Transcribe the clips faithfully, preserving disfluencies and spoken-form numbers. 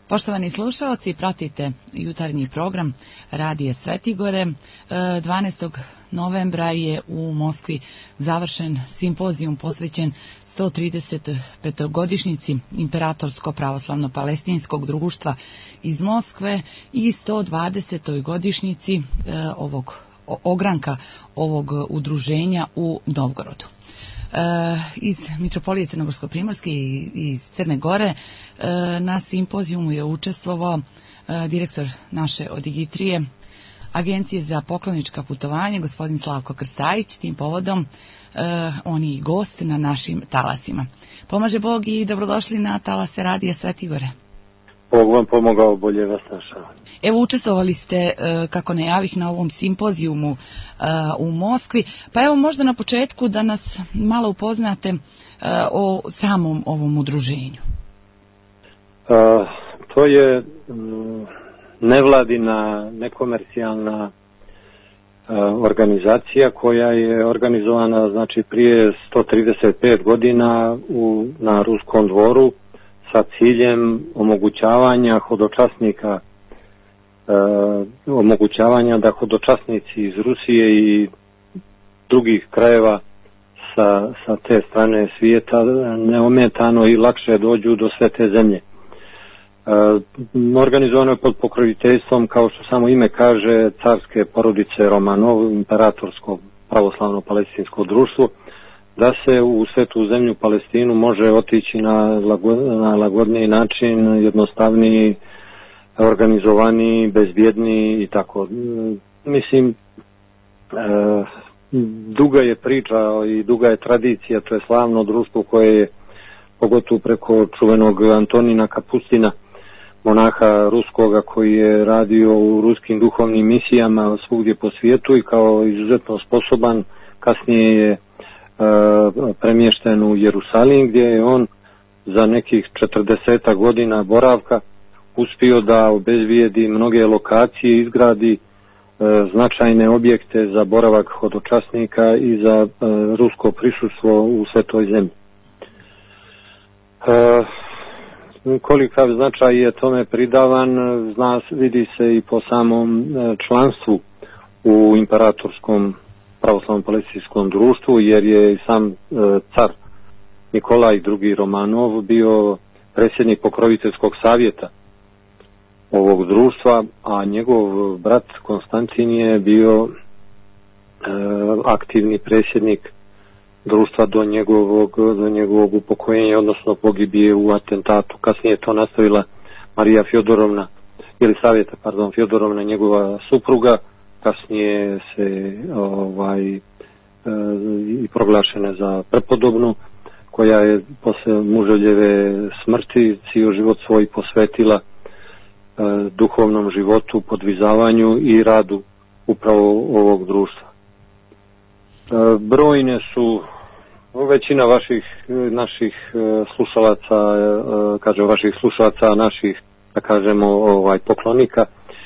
Poštovani slušalci, pratite jutarnji program Radija Svetigore. dvanaestog novembra je u Moskvi završen simpozijum posvećen sto trideset petogodišnjici Imperatorsko pravoslavno palestinskog društva iz Moskve i sto dvadesetoj godišnjici ovog ogranka ovog udruženja u Novgorodu. Iz Mitropolije Crnogorsko-Primorske i iz Crne Gore na simpozijumu je učestvovao direktor naše Odigitrije, Agencije za poklonička putovanja, gospodin Slavko Krstajić. Tim povodom on je i gost na našim talasima. Pomaže Bog i dobrodošli na talase Radija Svetigore. Bog vam pomogao, bolje vas našao. Evo, učestvovali ste, kako najavih, na ovom simpozijumu u Moskvi. Pa evo, možda na početku da nas malo upoznate o samom ovom udruženju. A, to je nevladina, nekomercijalna organizacija koja je organizovana znači prije sto trideset pet godina u, na Ruskom dvoru sa ciljem omogućavanja hodočasnika e, omogućavanja da hodočasnici iz Rusije i drugih krajeva sa, sa te strane svijeta neometano i lakše dođu do sve te zemlje. E, organizovano je pod pokroviteljstvom, kao što samo ime kaže, carske porodice Romanov, Imperatorsko pravoslavno palestinsko društvo, da se u svetu zemlju Palestinu može otići na, na lagodniji način, jednostavniji, organizovaniji, bezbjedniji i tako. Mislim, e, duga je priča i duga je tradicija, to je slavno društvo koje je, pogotovo preko čuvenog Antonina Kapustina, monaha ruskoga koji je radio u ruskim duhovnim misijama svugdje po svijetu i kao izuzetno sposoban, kasnije je premješten u Jerusalim, gdje je on za nekih četrdeset godina boravka uspio da obezbijedi mnoge lokacije, izgradi e, značajne objekte za boravak hodočasnika i za e, rusko prisustvo u svetoj zemlji. E, kolikav značaj je tome pridavan, zna, vidi se i po samom e, članstvu u Imperatorskom pravoslavnom palestinskom društvu, jer je i sam e, car Nikolaj drugi Romanov bio predsjednik pokroviteljskog savjeta ovog društva, a njegov brat Konstantin je bio e, aktivni predsjednik društva do njegovog, do njegovog upokojenja, odnosno pogibije u atentatu. Kasnije je to nastavila Marija Fjodorovna, ili savjeta, pardon, Fjodorovna, njegova supruga, kasnije se ovaj e, i proglašena za prepodobnu, koja je posle muželjeve smrti cijel život svoj posvetila e, duhovnom životu, podvizavanju i radu upravo ovog društva. E, brojne su većina vaših naših e, slušalaca, e, kažem vaših slušalaca, naših, da kažemo, ovaj poklonika,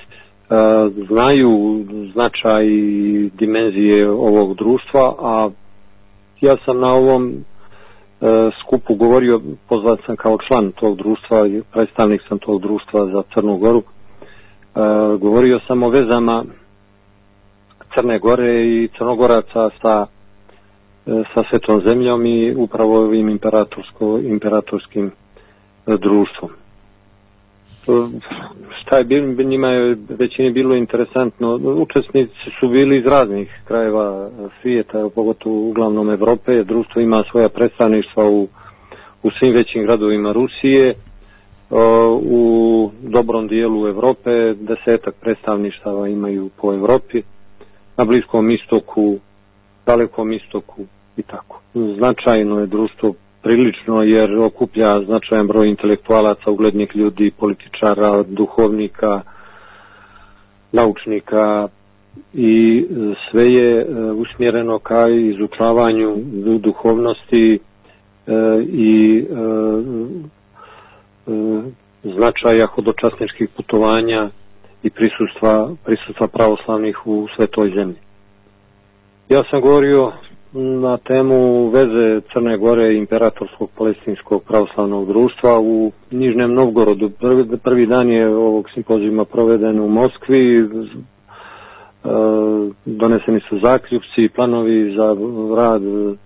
znaju značaj i dimenzije ovog društva, a ja sam na ovom e, skupu govorio, pozvat sam kao član tog društva, predstavnik sam tog društva za Crnu Goru, e, govorio sam o vezama Crne Gore i Crnogoraca sa, e, sa svetom zemljom i upravo ovim imperatorsko, imperatorskim e, društvom. Šta je bilo, njima je većini bilo interesantno. Učesnici su bili iz raznih krajeva svijeta, pogotovo uglavnom Evrope. Društvo ima svoja predstavništva u, u svim većim gradovima Rusije, u dobrom dijelu Evrope, desetak predstavništava imaju po Evropi, na Bliskom istoku, Dalekom istoku i tako. Značajno je društvo prilično, jer okuplja značajan broj intelektualaca, uglednih ljudi, političara, duhovnika, naučnika i sve je usmjereno ka izučavanju duhovnosti i značaja hodočasničkih putovanja i prisustva, prisustva pravoslavnih u svetoj zemlji. Ja sam govorio na temu veze Crne Gore i Imperatorskog palestinskog pravoslavnog društva u Nižnem Novgorodu. Prvi, prvi dan je ovog simpozijuma proveden u Moskvi. Doneseni su zaključci i planovi za rad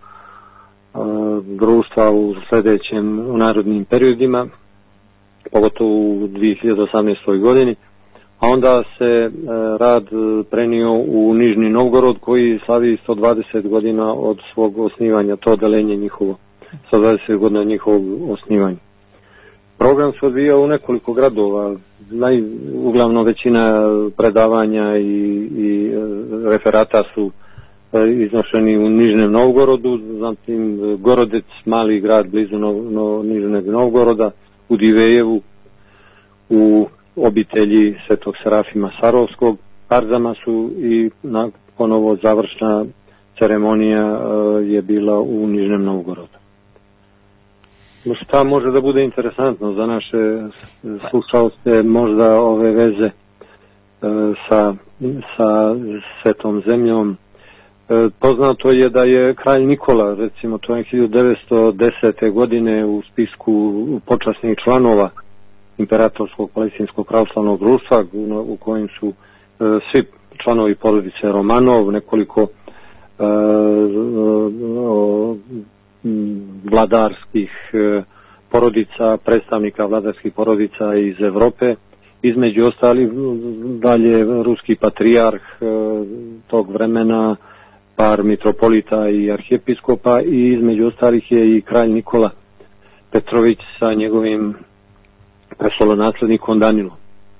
društva u sljedećem u narodnim periodima, pogotovo u dvije hiljade osamnaestoj godini, a onda se rad prenio u Nižni Novgorod koji slavi sto dvadeset godina od svog osnivanja, to odelenje njihovo, sto dvadeset godina njihovog osnivanja. Program se odvijao u nekoliko gradova, naj, uglavnom većina predavanja i, i referata su iznošeni u Nižnem Novgorodu, zatim Gorodec, mali grad blizu no, no, Nižnog Novgoroda, u Divejevu, u obitelji Svetog Serafima Sarovskog, Arzama su i na, ponovo završna ceremonija je bila u Nižnem Novgorodu. Šta može da bude interesantno za naše slušalce, možda ove veze sa, sa Svetom zemljom. Poznato je da je kralj Nikola, recimo to je hiljadu devetsto desete. godine u spisku počasnih članova Imperatorskog palestinskog pravoslavnog društva u kojem su svi članovi porodice Romanov, nekoliko vladarskih porodica, predstavnika vladarskih porodica iz Evrope, između ostali dalje ruski patrijarh tog vremena, par mitropolita i arhijepiskopa i između ostalih je i kralj Nikola Petrović sa njegovim prestolonaslednikom Danilom.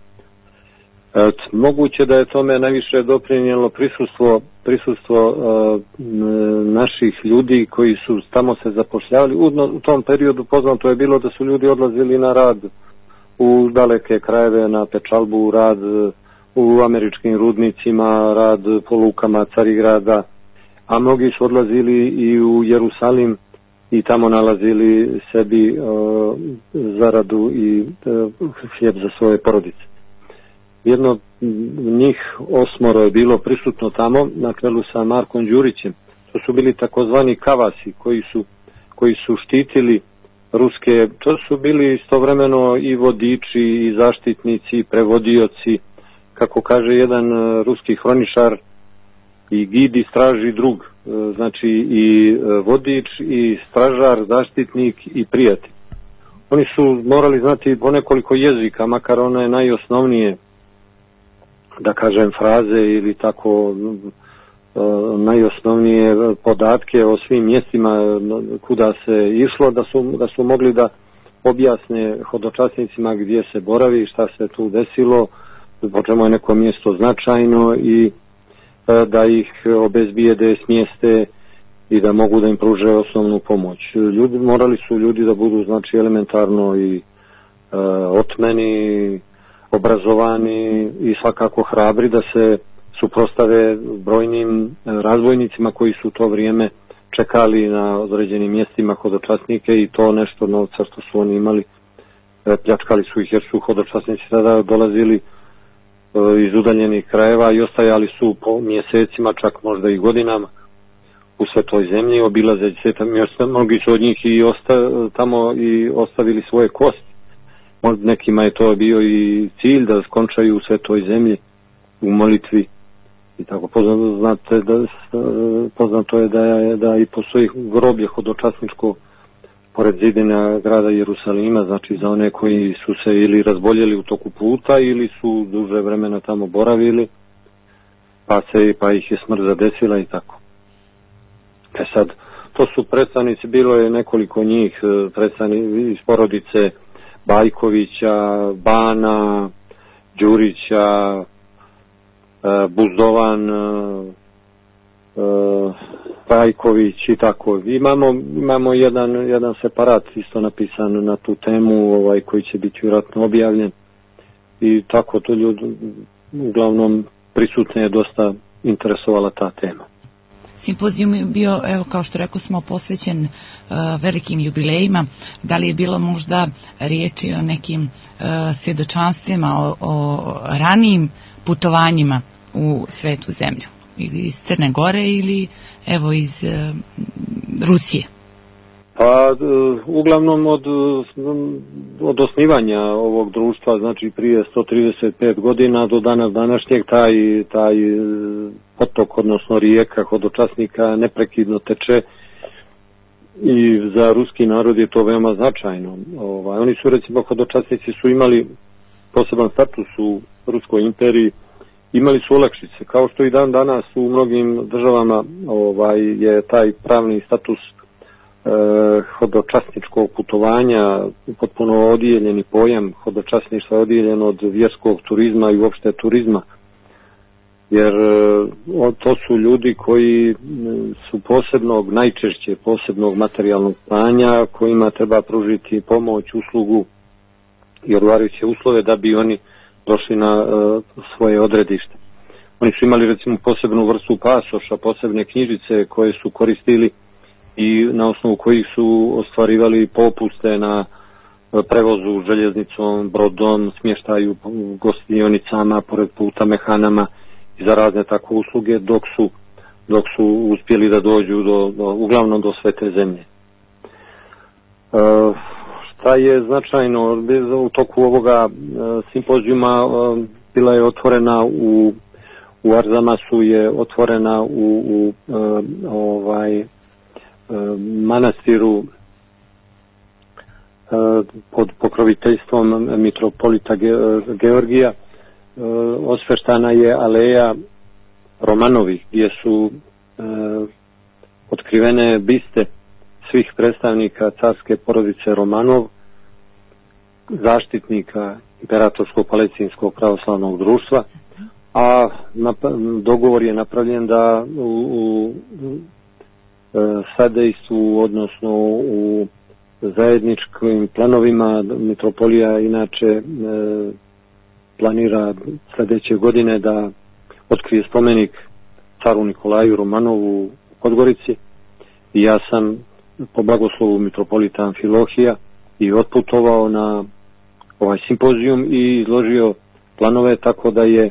Et, moguće da je tome najviše doprinijelo prisustvo, prisustvo uh, naših ljudi koji su tamo se zapošljavali. U, u tom periodu poznato je bilo da su ljudi odlazili na rad u daleke krajeve, na pečalbu, rad u američkim rudnicima, rad po lukama Carigrada, a mnogi su odlazili i u Jerusalim i tamo nalazili sebi uh, zaradu i uh, hljeb za svoje porodice. Jedno njih osmoro je bilo prisutno tamo na čelu sa Markom Đurićem. To su bili takozvani kavasi koji su, koji su štitili ruske, to su bili istovremeno i vodiči i zaštitnici i prevodioci, kako kaže jedan ruski hroničar, i gid i straži drug, znači i vodič i stražar, zaštitnik i prijatelj. Oni su morali znati po nekoliko jezika, makar one najosnovnije, da kažem, fraze ili tako najosnovnije podatke o svim mjestima kuda se išlo, da su, da su mogli da objasne hodočasnicima gdje se boravi, šta se tu desilo, po čemu je neko mjesto značajno i da ih obezbijede, smjeste i da mogu da im pruže osnovnu pomoć. Ljudi, morali su ljudi da budu, znači, elementarno i e, otmeni, obrazovani i svakako hrabri da se suprostave brojnim razbojnicima koji su u to vrijeme čekali na određenim mjestima hodočasnike i to nešto novca što su oni imali, pljačkali su ih jer su hodočasnici tada dolazili iz udaljenih krajeva i ostajali su po mjesecima, čak možda i godinama u Svetoj zemlji, obilazeći sveta mjesta. Mnogi su od njih i osta, tamo i ostavili svoje kosti. Nekima je to bio i cilj da skončaju u Svetoj zemlji u molitvi i tako. Poznato, znate, da, poznato je da, je da i postoji groblje hodočasničko pored zidina grada Jerusalima, znači za one koji su se ili razboljeli u toku puta ili su duže vremena tamo boravili, pa, se, pa ih je smrt zadesila i tako. E sad, to su predstavnici, bilo je nekoliko njih, predstavnici iz porodice Bajkovića, Bana, Đurića, Buzdovan, Rajković i tako. Imamo, imamo jedan, jedan separat isto napisan na tu temu, ovaj, koji će biti vjerojatno objavljen i tako to ljudi uglavnom prisutne je dosta interesovala ta tema. Simpozijum je bio, evo kao što rekao smo, posvećen uh, velikim jubilejima. Da li je bilo možda riječi o nekim uh, svjedočanstvima, o, o ranijim putovanjima u svetu zemlju? ili iz Crne Gore ili evo iz e, Rusije? Pa uglavnom od, od osnivanja ovog društva, znači prije sto trideset pet godina do dana današnjeg, taj, taj potok, odnosno rijeka hodočasnika neprekidno teče i za ruski narod je to veoma značajno. Ovaj, oni su, recimo, hodočasnici su imali poseban status u Ruskoj imperiji, imali su olakšice, kao što i dan danas u mnogim državama ovaj, je taj pravni status hodočasničkog putovanja potpuno odijeljeni pojam. Hodočasništvo je odijeljen od vjerskog turizma i uopšte turizma, jer to su ljudi koji su posebnog, najčešće posebnog materijalnog stanja, kojima treba pružiti pomoć, uslugu i odgovarajuće uslove da bi oni došli na svoje odredište. Oni su imali, recimo, posebnu vrstu pasoša, posebne knjižice koje su koristili i na osnovu kojih su ostvarivali popuste na prevozu željeznicom, brodom, smještaju u gostionicama, pored puta, mehanama i za razne takve usluge, dok su, dok su uspjeli da dođu do, do, uglavnom do Svete zemlje. E, šta je značajno, u toku ovoga e, simpozijuma e, bila je otvorena u, u Arzamasu je otvorena u, u e, ovaj manastiru pod pokroviteljstvom mitropolita Georgija osveštana je aleja Romanovih, gdje su otkrivene biste svih predstavnika carske porodice Romanov, zaštitnika Imperatorskog palestinskog pravoslavnog društva, a dogovor je napravljen da u, u sadejstvu, odnosno u zajedničkim planovima mitropolija inače e, planira sljedeće godine da otkrije spomenik caru Nikolaju Romanovu u Podgorici i ja sam po blagoslovu mitropolita Amfilohija i otputovao na ovaj simpozijum i izložio planove, tako da je e,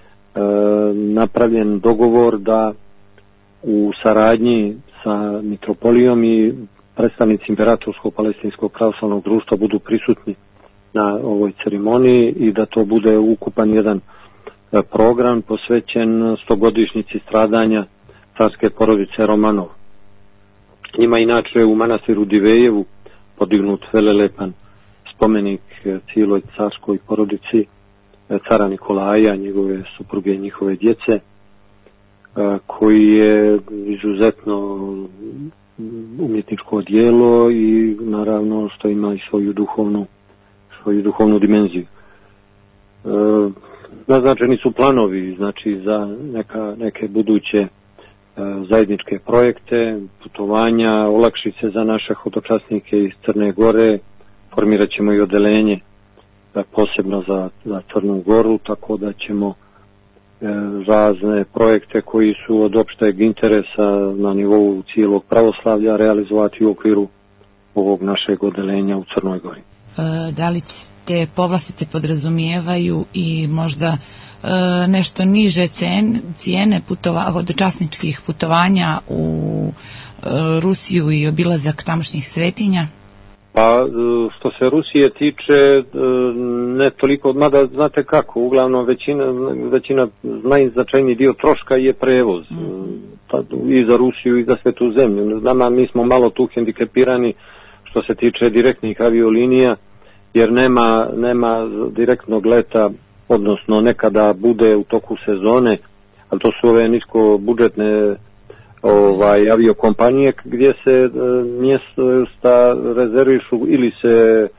napravljen dogovor da u saradnji sa mitropolijom i predstavnici Imperatorskog palestinskog pravoslavnog društva budu prisutni na ovoj ceremoniji i da to bude ukupan jedan program posvećen stogodišnjici stradanja carske porodice Romanov. Njima inače u manastiru Divejevu podignut velelepan spomenik cijeloj carskoj porodici cara Nikolaja, njegove supruge i njihove djece, koji je izuzetno umjetničko djelo i naravno što ima i svoju duhovnu, svoju duhovnu dimenziju. E, naznačeni su planovi, znači za neka, neke buduće e, zajedničke projekte, putovanja, olakšice za naše hodočasnike iz Crne Gore, formirat ćemo i odeljenje e, posebno za, za Crnu Goru, tako da ćemo razne projekte koji su od opšteg interesa na nivou cijelog pravoslavlja realizovati u okviru ovog našeg odeljenja u Crnoj Gori. E, da li te povlastice podrazumijevaju i možda e, nešto niže cen, cijene putova, hodočasničkih putovanja u e, Rusiju i obilazak tamošnjih svetinja? Pa što se Rusije tiče, ne toliko, mada znate kako, uglavnom većina, većina najznačajniji dio troška je prevoz mm. i za Rusiju i za Svetu zemlju. Nama mi smo malo tu hendikepirani što se tiče direktnih aviolinija, jer nema, nema direktnog leta, odnosno nekada bude u toku sezone, ali to su ove nisko budžetne ovaj aviokompanije gdje se e, mjesta rezervišu ili se e,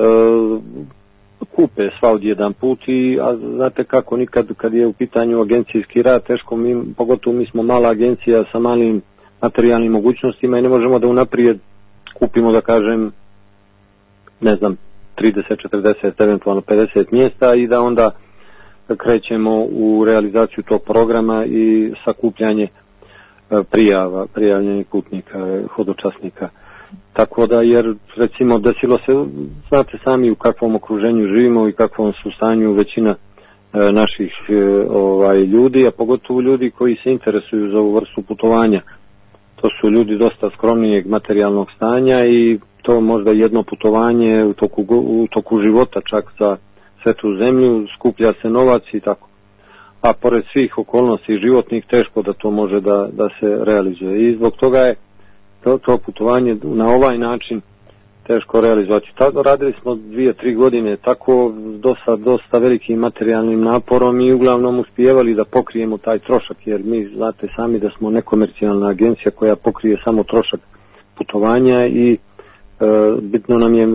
kupe svagdje jedan put i a znate kako, nikad kad je u pitanju agencijski rad teško, mi, pogotovo mi smo mala agencija sa malim materijalnim mogućnostima i ne možemo da unaprijed kupimo, da kažem, ne znam, trideset, četrdeset, eventualno pedeset mjesta i da onda krećemo u realizaciju tog programa i sakupljanje prijava, prijavljenih putnika, hodočasnika. Tako da, jer recimo desilo se, znate sami u kakvom okruženju živimo i kakvom su stanju većina naših ovaj, ljudi, a pogotovo ljudi koji se interesuju za ovu vrstu putovanja. To su ljudi dosta skromnijeg materijalnog stanja i to možda jedno putovanje u toku, u toku života čak za svetu zemlju, skuplja se novac i tako. A pored svih okolnosti životnih teško da to može da, da se realizuje. I zbog toga je to, to putovanje na ovaj način teško realizovati. Tako radili smo dvije, tri godine tako dosta, dosta velikim materijalnim naporom i uglavnom uspijevali da pokrijemo taj trošak, jer mi znate sami da smo nekomercijalna agencija koja pokrije samo trošak putovanja i e, bitno nam je e,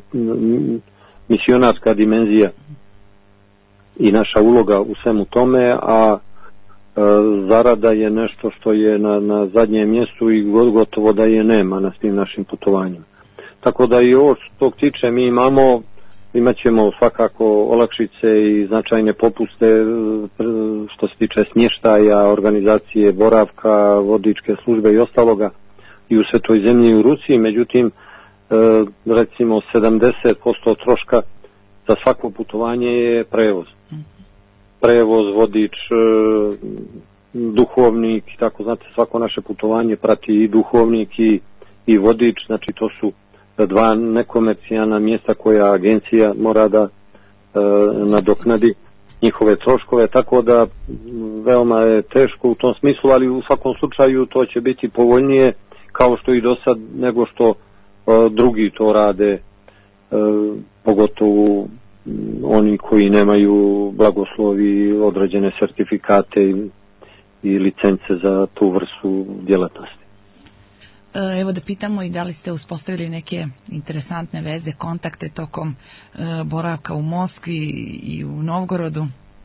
misionarska dimenzija i naša uloga u svemu tome, a e, zarada je nešto što je na, na zadnjem mjestu i gotovo da je nema na svim našim putovanjima. Tako da i ovo što tog tiče mi imamo, imat ćemo svakako olakšice i značajne popuste što se tiče smještaja, organizacije boravka, vodičke službe i ostaloga i u Svetoj zemlji i u Rusiji, međutim recimo sedamdeset posto troška za svako putovanje je prevoz. Prevoz, vodič, duhovnik, tako znate svako naše putovanje prati i duhovnik i, i vodič, znači to su dva nekomercijalna mjesta koja agencija mora da e, nadoknadi njihove troškove, tako da veoma je teško u tom smislu, ali u svakom slučaju to će biti povoljnije kao što i do sad nego što e, drugi to rade, e, pogotovo oni koji nemaju blagoslovi, određene sertifikate i, i licence za tu vrstu djelatnosti. Evo da pitamo i da li ste uspostavili neke interesantne veze, kontakte tokom boravka u Moskvi i u Novgorodu?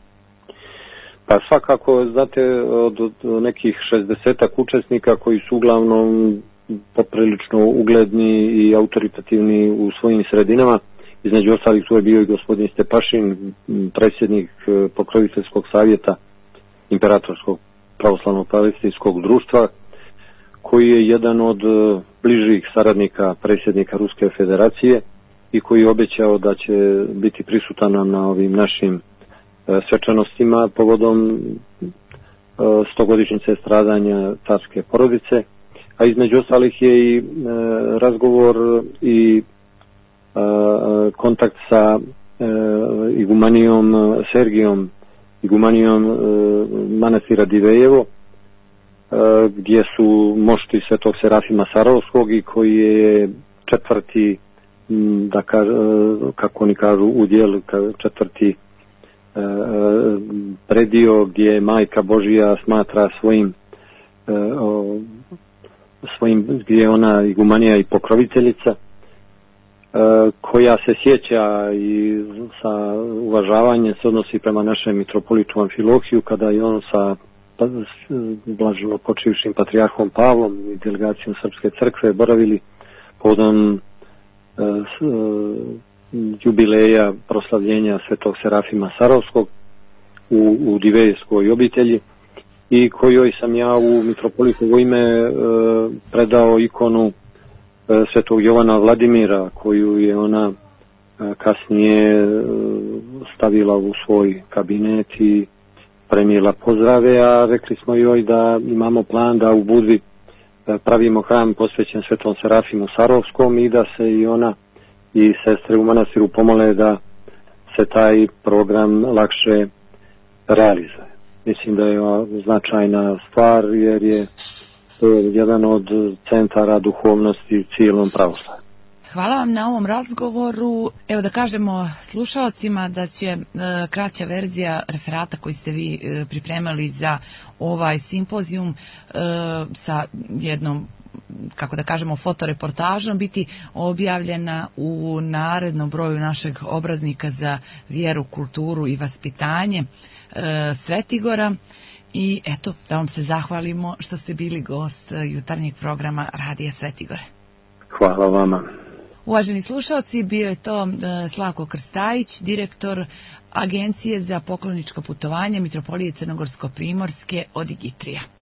Pa svakako, znate, od, od nekih šezdesetak učesnika koji su uglavnom poprilično ugledni i autoritativni u svojim sredinama, između ostalih tu je bio i gospodin Stepašin, predsjednik pokroviteljskog savjeta Imperatorskog pravoslavnog palestinskog društva, koji je jedan od bližih saradnika predsjednika Ruske federacije i koji je obećao da će biti prisutan na ovim našim svečanostima povodom stogodišnjice stradanja carske porodice, a između ostalih je i razgovor i kontakt sa igumanijom Sergijom, igumanijom manastira Divejevo, gdje su mošti Svetog Serafima Sarovskog i koji je četvrti, da kažu, kako oni kažu, udjel, četvrti predio gdje Majka Božija smatra svojim, svojim gdje je ona igumanija i pokroviteljica, koja se sjeća i sa uvažavanjem se odnosi prema našem mitropolitu Amfilohiju kada je on sa blaženo počivšim patrijarhom Pavlom i delegacijom Srpske crkve boravili povodom e, e, jubileja proslavljenja Svetog Serafima Sarovskog u, u Divejevskoj obitelji i kojoj sam ja u mitropolitovo ime e, predao ikonu e, Svetog Jovana Vladimira koju je ona e, kasnije e, stavila u svoj kabinet i premijela pozdrave, a rekli smo joj da imamo plan da u Budvi pravimo hram posvećen Svetom Serafimu Sarovskom i da se i ona i sestre u manastiru pomole da se taj program lakše realizuje. Mislim da je značajna stvar jer je to jedan od centara duhovnosti cijelom pravoslavlju. Hvala vam na ovom razgovoru. Evo da kažemo slušalcima da će e, kraća verzija referata koji ste vi e, pripremali za ovaj simpozijum e, sa jednom, kako da kažemo, fotoreportažom biti objavljena u narednom broju našeg obraznika za vjeru, kulturu i vaspitanje e, Svetigora. I eto, da vam se zahvalimo što ste bili gost jutarnjeg programa Radija Svetigore. Hvala vama. Uvaženi slušalci, bio je to Slavko Krstajić, direktor Agencije za pokloničko putovanje Mitropolije Crnogorsko-Primorske od Igitrija.